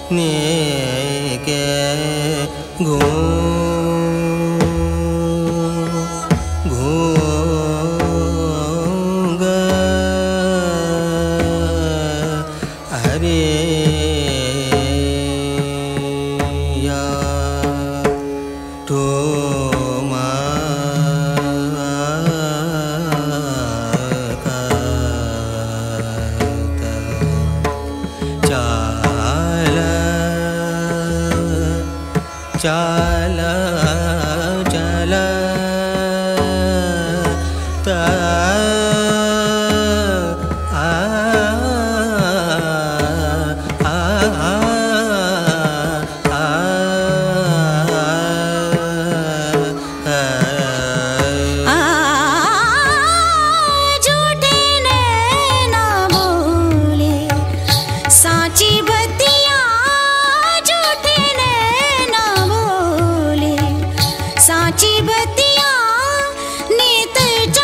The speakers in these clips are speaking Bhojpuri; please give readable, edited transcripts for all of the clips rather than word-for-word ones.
के चला चला ता आ आ झूठे नैना बोले साची बतिया झूठे नैना बोले साची बतिया नीत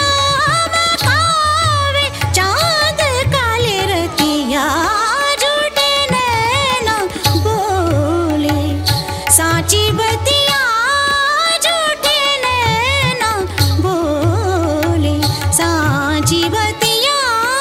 चमकावे चाँद काले रतिया झूठे नैना बोले साची बतिया झूठे नैना बोले साची बतिया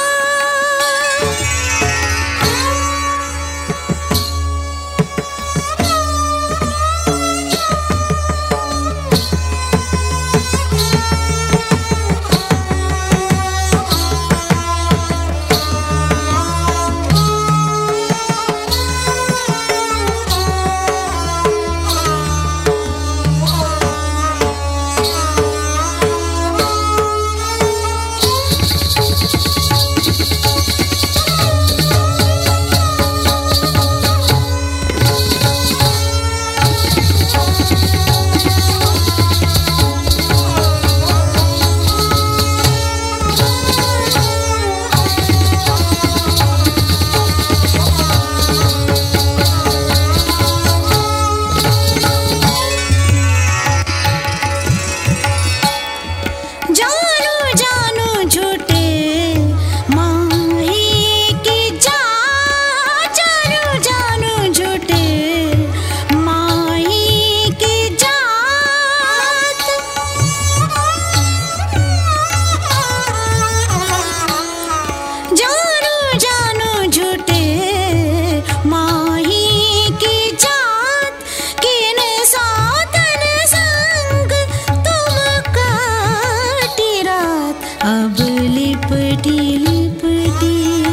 जानू जानू झूठे माही की जात जानू जानू झूठे माही की जात जानू जानू झूठे माही की जात किन सातन संग तुम काटी रात अब लिपटी लिपटी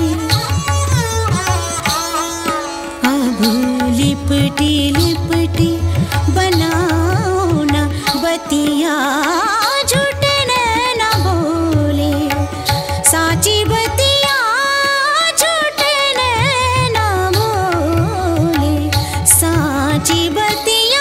अब लिपटी लिपटी बनाओ ना बतिया झूठे नैना बोले साची बतिया झूठे नैना बोले साची बतिया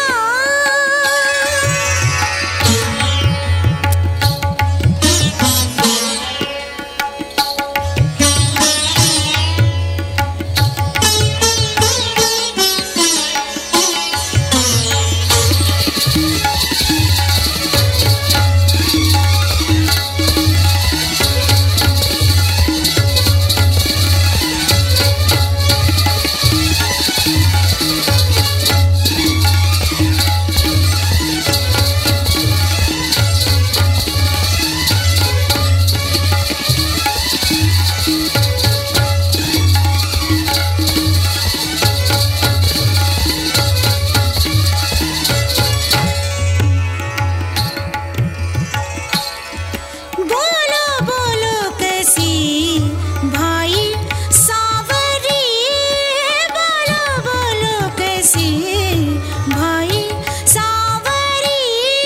बोलो बोलो कैसी भाई सावरी बोलो बोलो कैसी भाई सावरी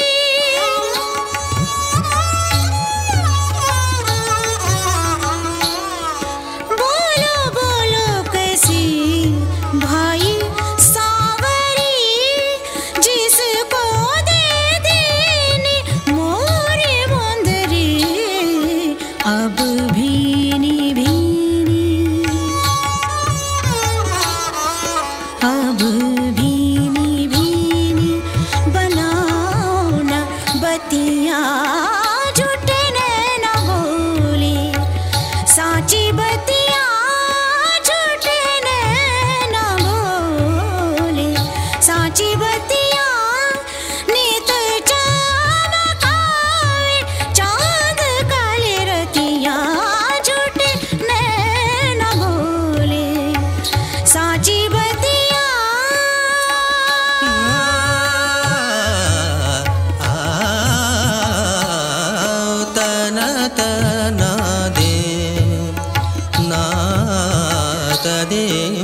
बोलो बोलो कैसी भाई सावरी जिसको दे देनी मोरे मुंदरी अब भीनी भीनी अब भीनी भीनी बनाओ ना बतिया झूठे नैना बोले साची बतिया झूठे नैना बोले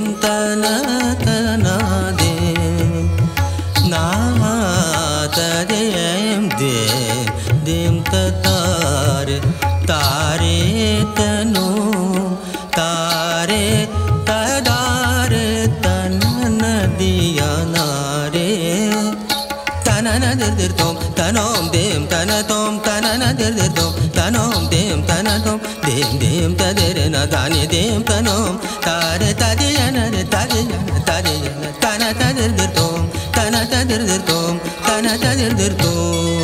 tana tana dim na ta dim dim dim ta tare tare tanu tare tadare tanana diya nare tanana dir tom tanom dim tanatom tanana dir tom tanom dim tanatom dim dim tadere na dani dim tanom tare tadiyana tadiyana tadiyana tanata dir tom tanata dir tom tanata dir tom